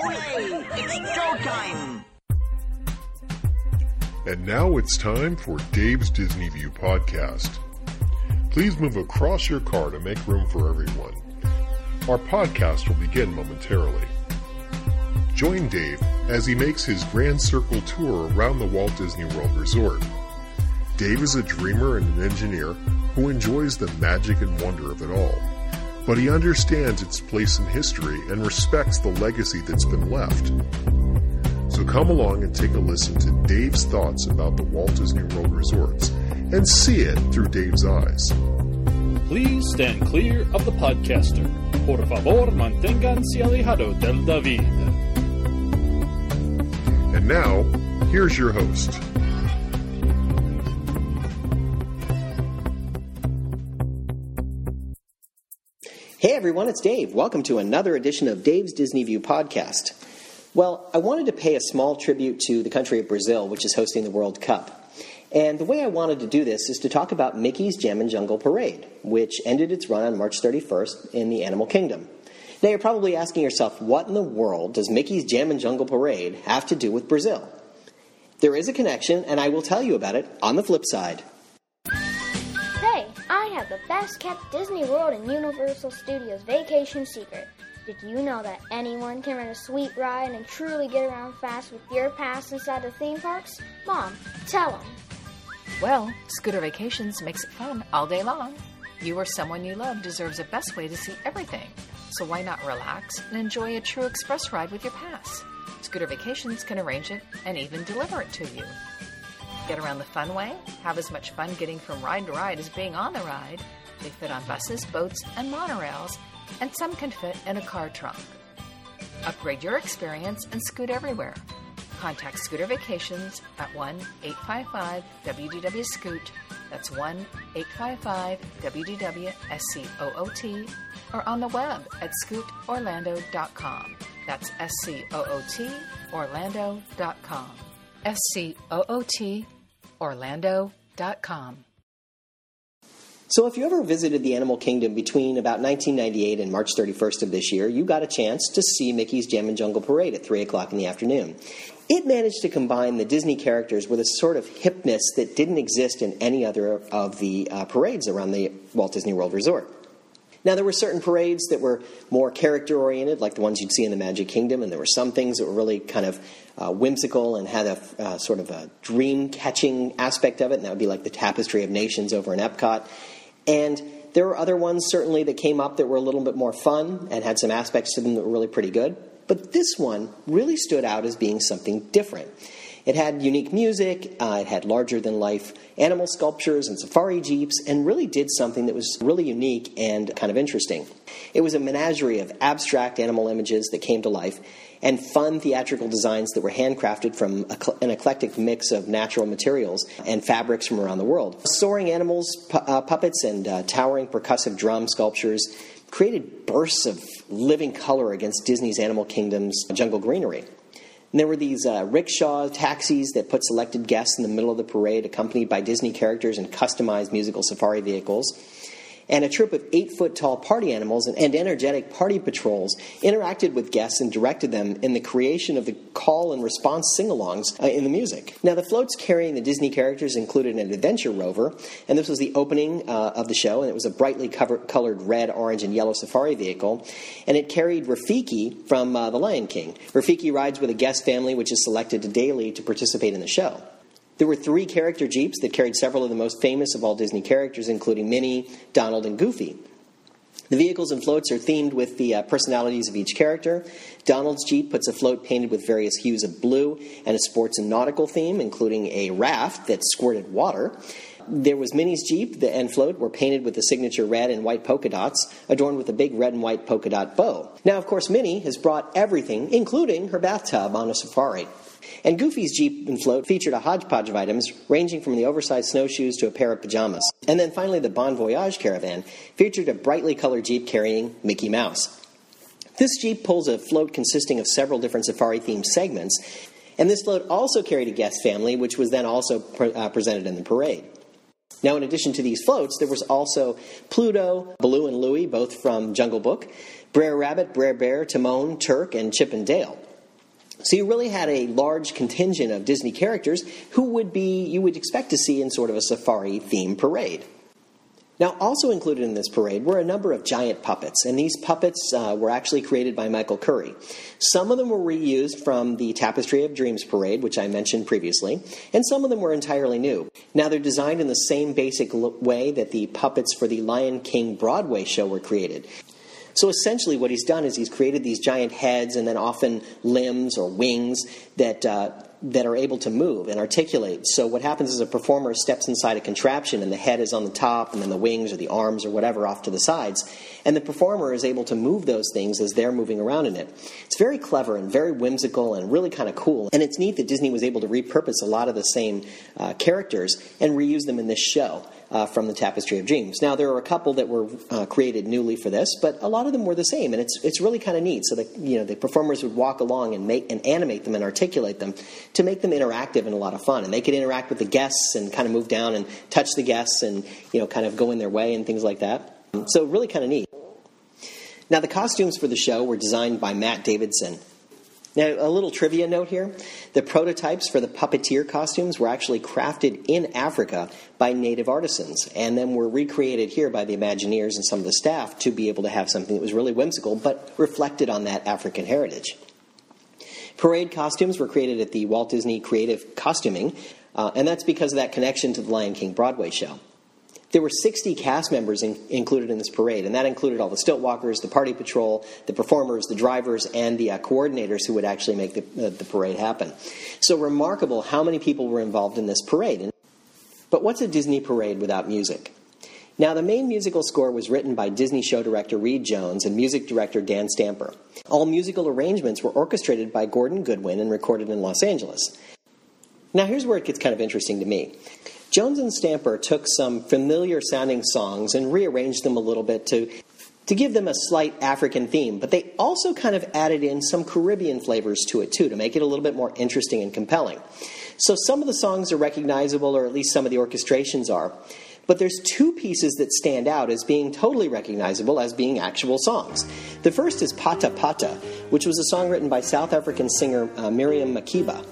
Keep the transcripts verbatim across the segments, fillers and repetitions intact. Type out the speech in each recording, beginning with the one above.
Ole! It's showtime! And now it's time for Dave's Disney View podcast. Please move across your car to make room for everyone. Our podcast will begin momentarily. Join Dave as he makes his Grand Circle tour around the Walt Disney World Resort. Dave is a dreamer and an engineer who enjoys the magic and wonder of it all, but he understands its place in history and respects the legacy that's been left. So come along and take a listen to Dave's thoughts about the Walt Disney World Resorts and see it through Dave's eyes. Please stand clear of the podcaster. Por favor, manténganse alejado del David. And now, here's your host. Hey everyone, it's Dave. Welcome to another edition of Dave's Disney View podcast. Well, I wanted to pay a small tribute to the country of Brazil, which is hosting the World Cup. And the way I wanted to do this is to talk about Mickey's Jammin' Jungle Parade, which ended its run on March thirty-first in the Animal Kingdom. Now you're probably asking yourself, what in the world does Mickey's Jammin' Jungle Parade have to do with Brazil? There is a connection, and I will tell you about it on the flip side. Hey, I have the best-kept Disney World and Universal Studios vacation secret. Did you know that anyone can rent a sweet ride and truly get around fast with your pass inside the theme parks? Mom, tell them. Well, Scooter Vacations makes it fun all day long. You or someone you love deserves the best way to see everything. So why not relax and enjoy a true express ride with your pass? Scooter Vacations can arrange it and even deliver it to you. Get around the fun way, have as much fun getting from ride to ride as being on the ride. They fit on buses, boats, and monorails, and some can fit in a car trunk. Upgrade your experience and scoot everywhere. Contact Scooter Vacations at one eight five five W D W Scoot. That's one eight five five W D W S C O O T, or on the web at scoot orlando dot com. That's S C O O T Orlando dot com. S C O O T Orlando dot com. So if you ever visited the Animal Kingdom between about nineteen ninety-eight and March thirty-first of this year, you got a chance to see Mickey's Jammin' Jungle Parade at three o'clock in the afternoon. It managed to combine the Disney characters with a sort of hipness that didn't exist in any other of the uh, parades around the Walt Disney World Resort. Now, there were certain parades that were more character-oriented, like the ones you'd see in the Magic Kingdom, and there were some things that were really kind of uh, whimsical and had a uh, sort of a dream-catching aspect of it, and that would be like the Tapestry of Nations over in Epcot. And there were other ones, certainly, that came up that were a little bit more fun and had some aspects to them that were really pretty good. But this one really stood out as being something different. It had unique music, uh, it had larger-than-life animal sculptures and safari jeeps, and really did something that was really unique and kind of interesting. It was a menagerie of abstract animal images that came to life, and fun theatrical designs that were handcrafted from an eclectic mix of natural materials and fabrics from around the world. Soaring animals, pu- uh, puppets, and uh, towering percussive drum sculptures created bursts of living color against Disney's Animal Kingdom's jungle greenery. And there were these uh, rickshaw taxis that put selected guests in the middle of the parade, accompanied by Disney characters and customized musical safari vehicles. And a troupe of eight-foot-tall party animals and, and energetic party patrols interacted with guests and directed them in the creation of the call and response sing-alongs uh, in the music. Now, the floats carrying the Disney characters included an adventure rover, and this was the opening uh, of the show, and it was a brightly cover- colored red, orange, and yellow safari vehicle, and it carried Rafiki from uh, The Lion King. Rafiki rides with a guest family, which is selected daily to participate in the show. There were three character jeeps that carried several of the most famous of all Disney characters, including Minnie, Donald, and Goofy. The vehicles and floats are themed with the uh, personalities of each character. Donald's Jeep puts a float painted with various hues of blue and a sports and nautical theme, including a raft that squirted water. There was Minnie's Jeep and float were painted with the signature red and white polka dots, adorned with a big red and white polka dot bow. Now, of course, Minnie has brought everything, including her bathtub, on a safari. And Goofy's Jeep and float featured a hodgepodge of items, ranging from the oversized snowshoes to a pair of pajamas. And then finally, the Bon Voyage caravan featured a brightly colored Jeep carrying Mickey Mouse. This Jeep pulls a float consisting of several different safari-themed segments, and this float also carried a guest family, which was then also pre- uh, presented in the parade. Now, in addition to these floats, there was also Pluto, Baloo and Louie, both from Jungle Book, Brer Rabbit, Brer Bear, Timon, Turk, and Chip and Dale. So you really had a large contingent of Disney characters who would be, you would expect to see in sort of a safari-themed parade. Now, also included in this parade were a number of giant puppets, and these puppets uh, were actually created by Michael Curry. Some of them were reused from the Tapestry of Dreams parade, which I mentioned previously, and some of them were entirely new. Now, they're designed in the same basic way that the puppets for the Lion King Broadway show were created. So essentially what he's done is he's created these giant heads and then often limbs or wings that uh, that are able to move and articulate. So what happens is a performer steps inside a contraption and the head is on the top and then the wings or the arms or whatever off to the sides. And the performer is able to move those things as they're moving around in it. It's very clever and very whimsical and really kind of cool. And it's neat that Disney was able to repurpose a lot of the same uh, characters and reuse them in this show. Uh, from the Tapestry of Dreams. Now, there are a couple that were uh, created newly for this, but a lot of them were the same, and it's it's really kind of neat. So the you know the performers would walk along and make and animate them and articulate them to make them interactive and a lot of fun. And they could interact with the guests and kind of move down and touch the guests and you know kind of go in their way and things like that. So really kind of neat. Now, the costumes for the show were designed by Matt Davidson. Now, a little trivia note here. The prototypes for the puppeteer costumes were actually crafted in Africa by native artisans and then were recreated here by the Imagineers and some of the staff to be able to have something that was really whimsical but reflected on that African heritage. Parade costumes were created at the Walt Disney Creative Costuming, uh, and that's because of that connection to the Lion King Broadway show. There were sixty cast members in, included in this parade, and that included all the stilt walkers, the party patrol, the performers, the drivers, and the uh, coordinators who would actually make the, uh, the parade happen. So remarkable how many people were involved in this parade. But what's a Disney parade without music? Now, the main musical score was written by Disney show director Reed Jones and music director Dan Stamper. All musical arrangements were orchestrated by Gordon Goodwin and recorded in Los Angeles. Now, here's where it gets kind of interesting to me. Jones and Stamper took some familiar-sounding songs and rearranged them a little bit to, to give them a slight African theme, but they also kind of added in some Caribbean flavors to it, too, to make it a little bit more interesting and compelling. So some of the songs are recognizable, or at least some of the orchestrations are, but there's two pieces that stand out as being totally recognizable as being actual songs. The first is Pata Pata, which was a song written by South African singer uh, Miriam Makeba.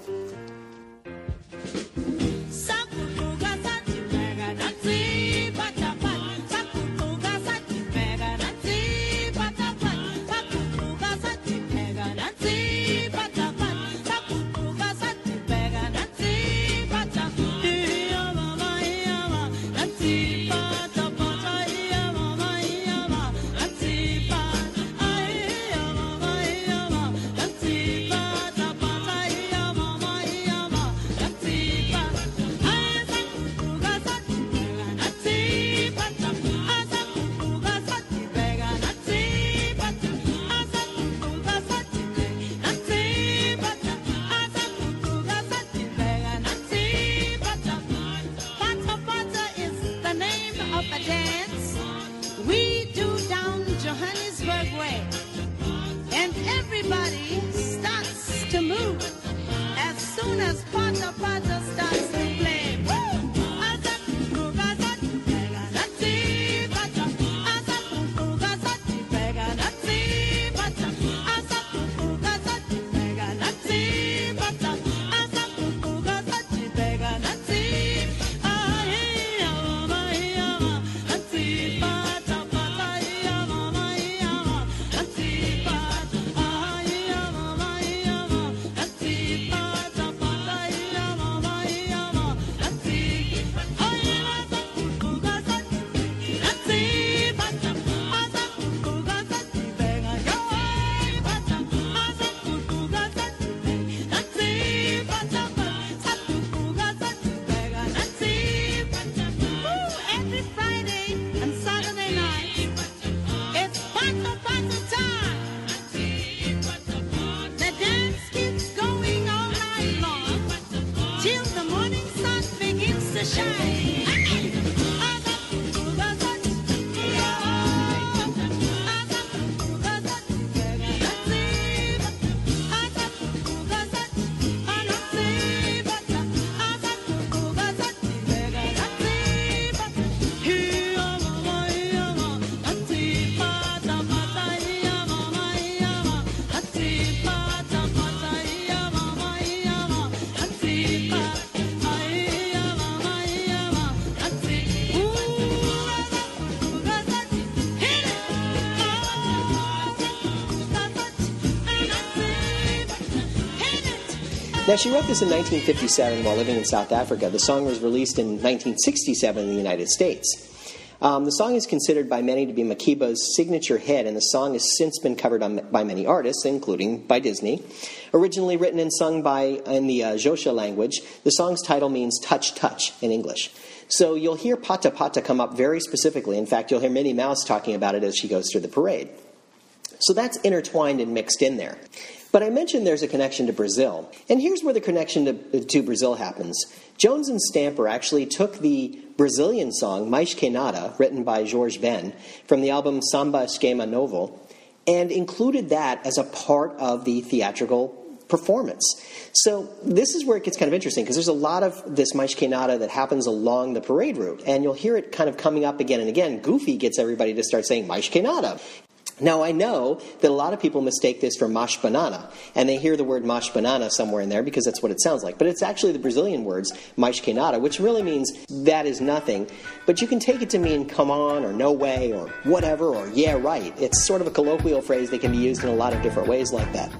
Now, she wrote this in nineteen fifty-seven while living in South Africa. The song was released in nineteen sixty-seven in the United States. Um, the song is considered by many to be Makiba's signature hit, and the song has since been covered on, by many artists, including by Disney. Originally written and sung by in the uh, Xhosa language, the song's title means touch, touch in English. So you'll hear Pata Pata come up very specifically. In fact, you'll hear Minnie Mouse talking about it as she goes through the parade. So that's intertwined and mixed in there. But I mentioned there's a connection to Brazil, and here's where the connection to, to Brazil happens. Jones and Stamper actually took the Brazilian song, Mais Que Nada, written by Jorge Ben, from the album Samba Esquema Novo, and included that as a part of the theatrical performance. So this is where it gets kind of interesting, because there's a lot of this Mais Que Nada that happens along the parade route, and you'll hear it kind of coming up again and again. Goofy gets everybody to start saying Mais Que Nada. Now, I know that a lot of people mistake this for mash banana, and they hear the word mash banana somewhere in there because that's what it sounds like. But it's actually the Brazilian words, mais que nada, which really means that is nothing. But you can take it to mean come on, or no way, or whatever, or yeah, right. It's sort of a colloquial phrase that can be used in a lot of different ways like that.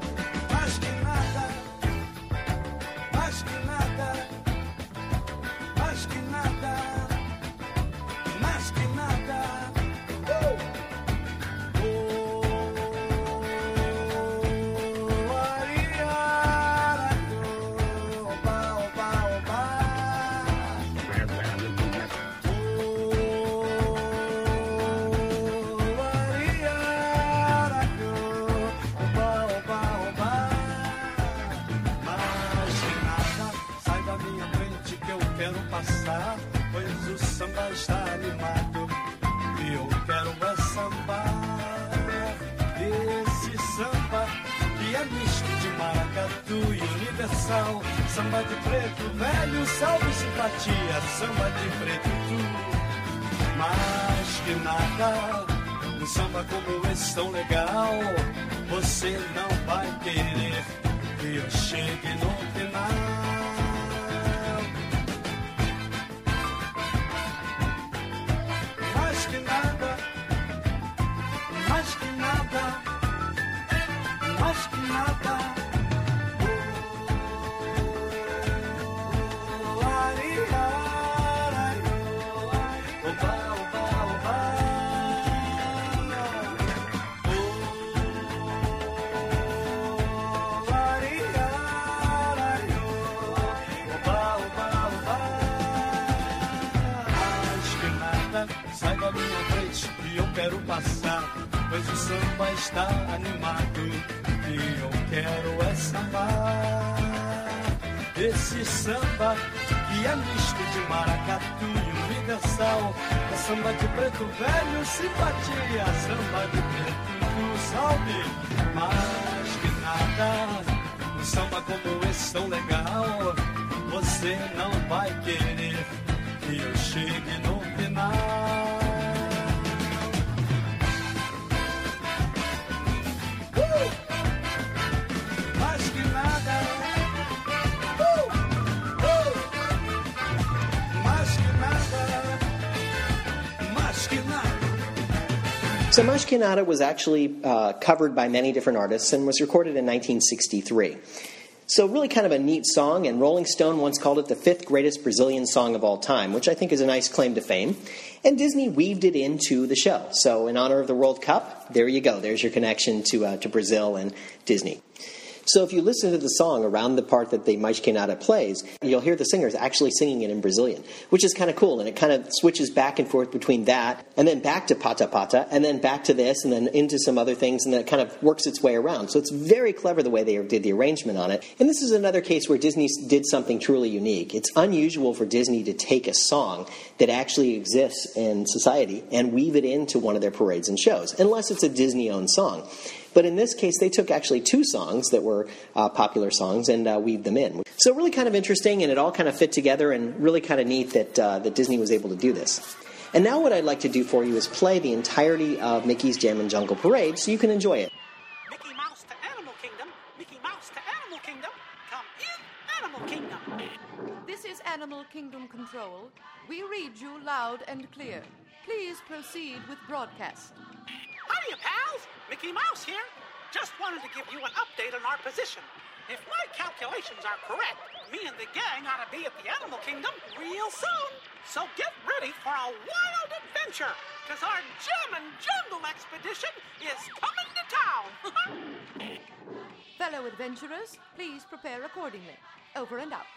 Samba de preto, velho, salve simpatia, samba de preto tu. Mais que nada, um samba como esse tão legal, você não vai querer que eu chegue no final. Mais que nada, mais que nada, mais que nada. Quero passar, pois o samba está animado e eu quero é sambar. Esse samba que é misto de maracatu e universal, é samba de preto velho, simpatia, samba de preto tu salve. Mais que nada, um samba como esse tão legal, você não vai querer que eu chegue no final. So Mais Que Nada was actually uh, covered by many different artists and was recorded in nineteen sixty-three. So really kind of a neat song, and Rolling Stone once called it the fifth greatest Brazilian song of all time, which I think is a nice claim to fame. And Disney weaved it into the show. So in honor of the World Cup, there you go. There's your connection to uh, to Brazil and Disney. So if you listen to the song around the part that the Mais Que Nada plays, you'll hear the singers actually singing it in Brazilian, which is kind of cool. And it kind of switches back and forth between that and then back to Pata Pata and then back to this and then into some other things, and then it kind of works its way around. So it's very clever the way they did the arrangement on it. And this is another case where Disney did something truly unique. It's unusual for Disney to take a song that actually exists in society and weave it into one of their parades and shows, unless it's a Disney-owned song. But in this case, they took actually two songs that were uh, popular songs and uh, weaved them in. So really kind of interesting, and it all kind of fit together, and really kind of neat that uh, that Disney was able to do this. And now what I'd like to do for you is play the entirety of Mickey's Jammin' Jungle Parade so you can enjoy it. Mickey Mouse to Animal Kingdom. Mickey Mouse to Animal Kingdom. Come in, Animal Kingdom. This is Animal Kingdom Control. We read you loud and clear. Please proceed with broadcast. Hiya, pals! Mickey Mouse here. Just wanted to give you an update on our position. If my calculations are correct, me and the gang ought to be at the Animal Kingdom real soon. So get ready for a wild adventure, because our Gem and Jungle expedition is coming to town. Fellow adventurers, please prepare accordingly. Over and out.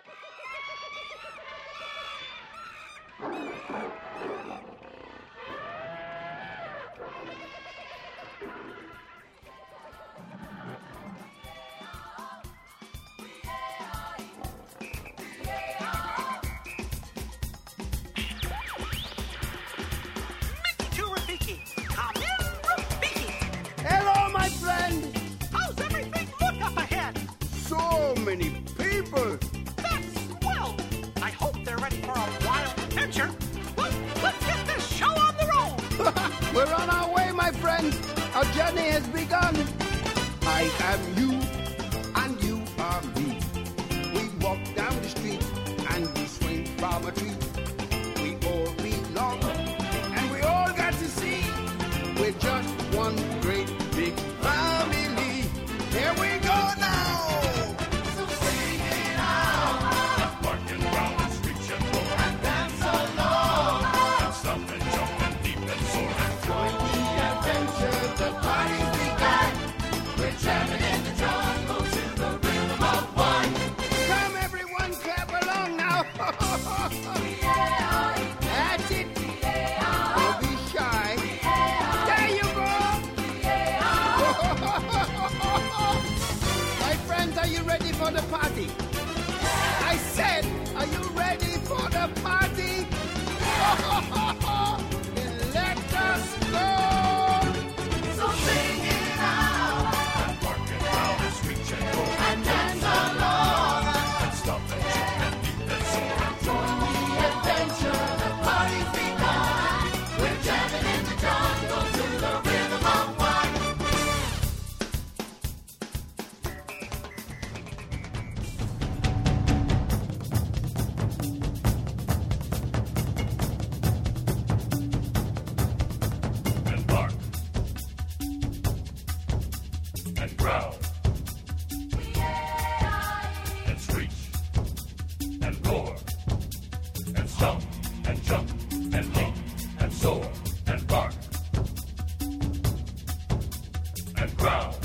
Mickey to Rafiki. Come in, Rafiki. Hello, my friend. How's everything look up ahead? So many people. That's swell. I hope they're ready for a wild adventure. Let's, let's get this show on the road. We're on our way, my friends. Our journey has begun. I am you, and you are me. We walk down the street, and we swing from a tree. We all belong, and we all got to see. We're just one great big family. Here we go now. So sing it out. Barking round and screech and roar and dance along. And stomp and jump and leap and soar. Join the adventure, the party's begun. We're jamming in the jungle to the rhythm of one. Come everyone, clap along now. That's it. Don't be shy. There you go. My friends, are you ready for the party? I said, are you ready for the party? Then let us go. So sing it out. Barking round and screech and roar And dance along. and stomp and jump and leap and soar. Join the adventure, the party's begun. We're jamming in the jungle to the rhythm of one. And bark and growl and screech and roar and stomp and jump and leap and soar and bark and growl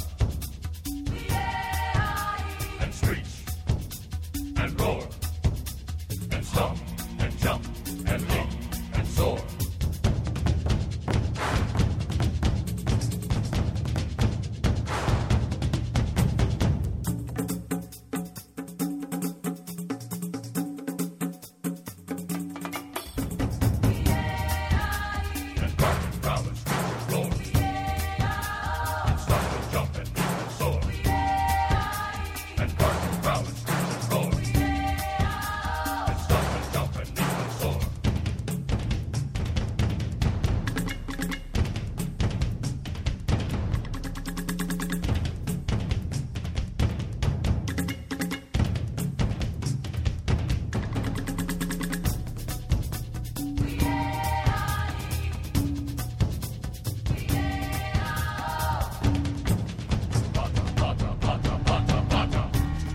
and screech and roar and stomp and jump and leap and soar. And bark and growl and screech and roar. And stomp and jump and leap and soar. And bark and growl and screech and roar. And stomp and jump and leap and soar. Pata, pata, pata, pata, pata.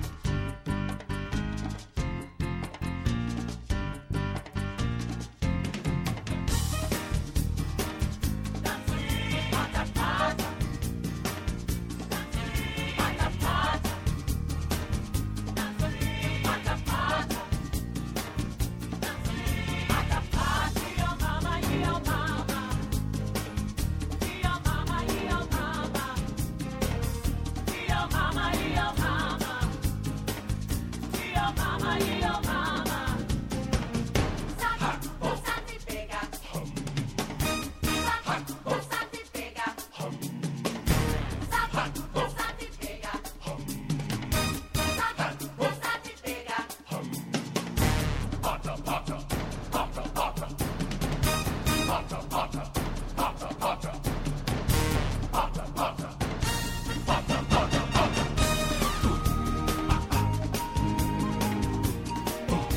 Pata, pata, pata, pata. Pata, pata, pata, pata. Pata, pata, pata, pata, pata.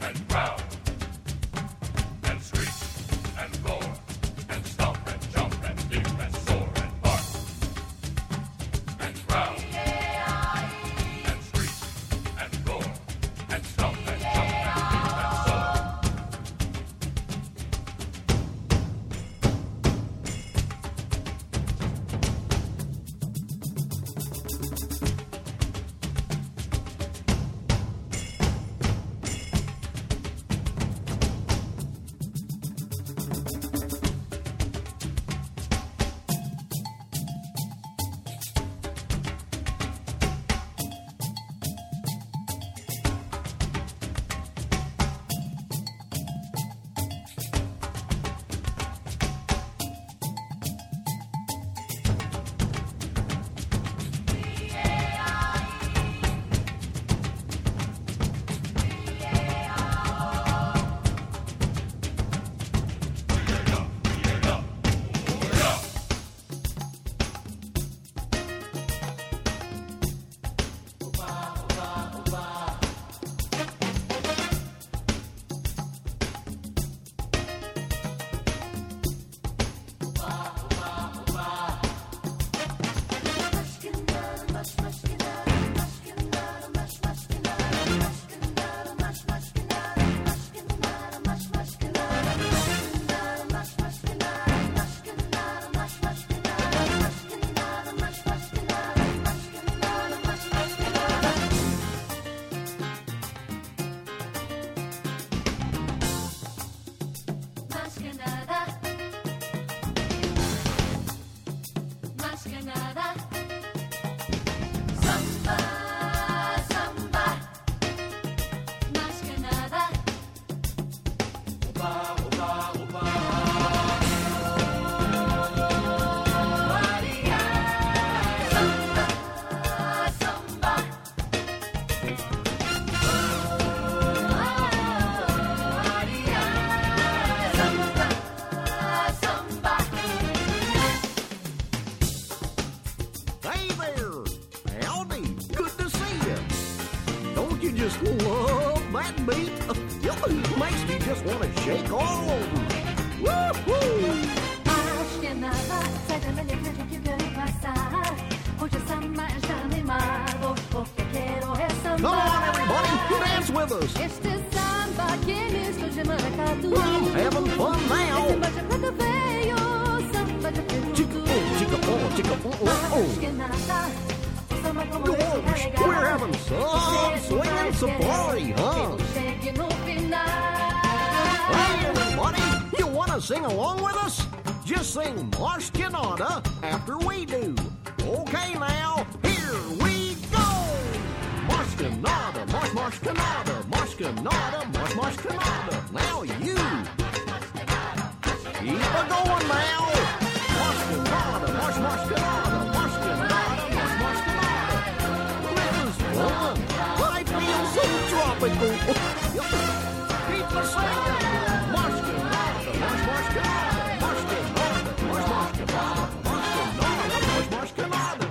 and growl, and screech and roar, and stomp and jump and leap and soar and bark, and growl, and screech and roar, and stomp and jump and leap and soar. Hey there! Howdy! Good to see you! Don't you just love that beat? It makes me just want to shake all over. Woo-hoo! Acho que nada sai da minha frente que eu quero passar. Hoje essa mais animado, porque quero é Come samba. on, everybody! Dance with us! Este samba que me estou de maracatu. I'm having fun now! Esse bate prata veio, samba de perudo. Chica, oh, chica, oh, chica, oh, oh, Acho que nada, o samba como esse é Gosh, legal. we're having some swinging safari, huh? Chegue no final. Hey, everybody! You want to sing along with us? Just sing Marsh Canada after we do. Okay, now, here we go! Marsh Canada, Marsh, Marsh Canada, Marsh Canada, Marsh, Marsh Canada. Now you! Keep it going now! Marsh Canada, Marsh, Marsh Canada, Marsh Canada, Marsh, Marsh Canada. This is fun! I feel so tropical! Keep the singing! Marsh Canada, Marsh, Marsh Canada, Marsh Canada, Marsh, Marsh Canada, Marsh Canada, Marsh, Marsh Canada.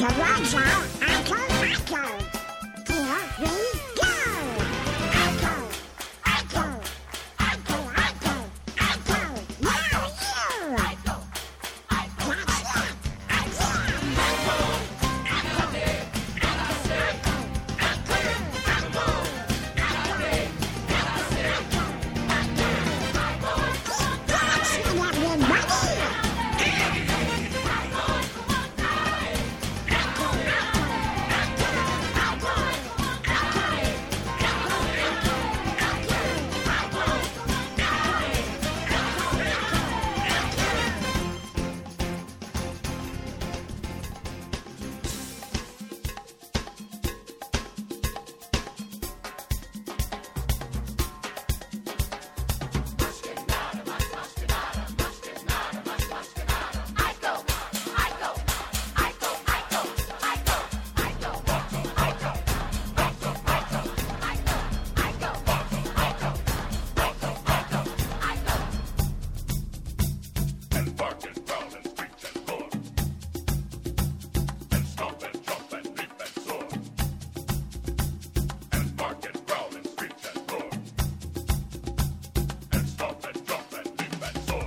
Toronto, Echo, Echo. Here we go. Echo, Echo, Echo, Echo, Echo. Now you. Echo, Echo, That's it. That's it. Echo, Echo, That's it, everybody. And bark and growl and screech and roar. And stomp and jump and leap and soar. And bark and growl and screech and roar. And stomp and jump and leap and soar.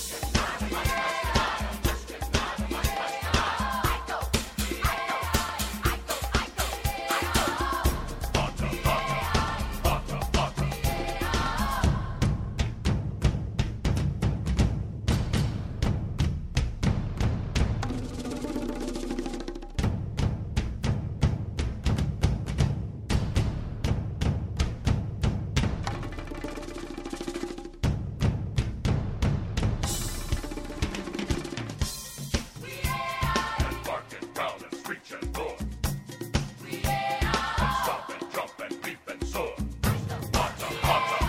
And bark and growl and screech and roar. And stomp and jump and leap and soar. Hotta, hotta.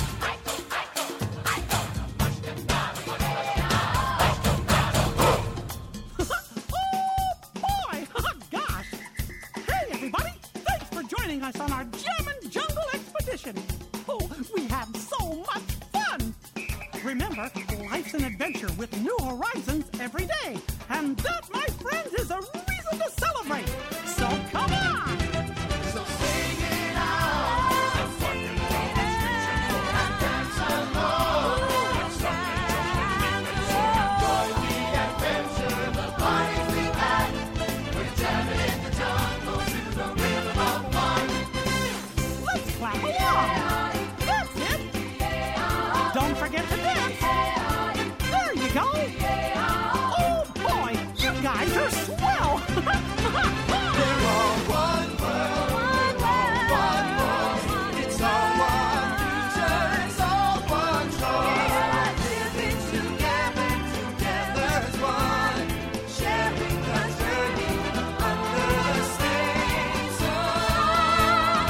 Oh, boy! Gosh! Hey, everybody! Thanks for joining us on our German Jungle Expedition. Oh, we had so much fun! Remember, life's an adventure with new horizons every day. And that, my friends, is a reason to celebrate. So come on! So sing it out! And bark and growl and screech and roar. And dance along. And stomp and jump and leap and soar. Join the adventure, the party's begun. We're jamming in the jungle to the rhythm of one. Let's clap along! That's it! Don't forget to dance! There you go! Oh boy, you guys are swell! They're all one world, one world. It's all one future, it's all one trust. Living together, together as one. Sharing the journey under the same sun.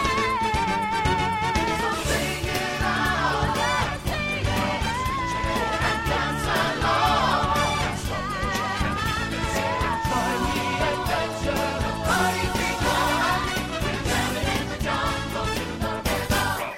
So sing it out, sing it, and dance along. And stomp and jump and leap and soar. Join the adventure, the party's begun. We're jamming in the jungle to the rhythm of the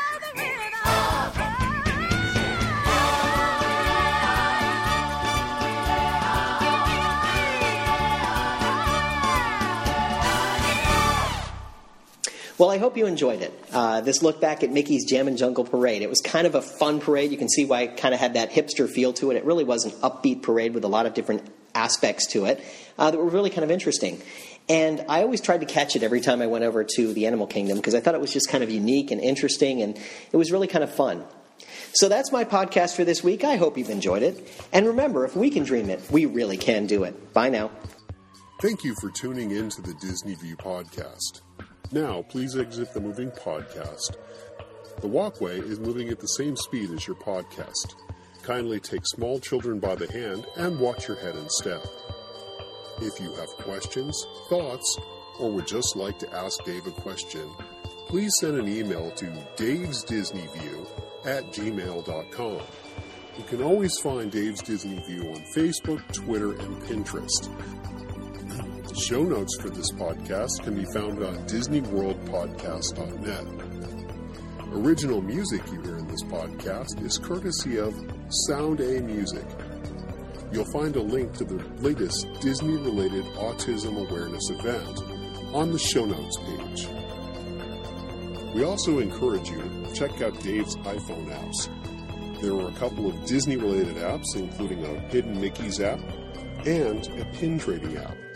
Well, I hope you enjoyed it. Uh, this look back at Mickey's Jammin' Jungle Parade. It was kind of a fun parade. You can see why it kind of had that hipster feel to it. It really was an upbeat parade with a lot of different aspects to it uh, that were really kind of interesting. And I always tried to catch it every time I went over to the Animal Kingdom because I thought it was just kind of unique and interesting, and it was really kind of fun. So that's my podcast for this week. I hope you've enjoyed it. And remember, if we can dream it, we really can do it. Bye now. Thank you for tuning in to the Disney View podcast. Now, please exit the moving podcast. The walkway is moving at the same speed as your podcast. Kindly take small children by the hand and watch your head and step. If you have questions, thoughts, or would just like to ask Dave a question, please send an email to davesdisneyview at gmail dot com. You can always find Dave's Disney View on Facebook, Twitter, and Pinterest. Show notes for this podcast can be found on disney world podcast dot net. Original music you hear in this podcast is courtesy of Sound A Music. you'll find a link to the latest Disney-related autism awareness event on the show notes page. We also encourage you to check out Dave's iPhone apps. There are a couple of Disney-related apps, including a Hidden Mickey's app and a pin trading app.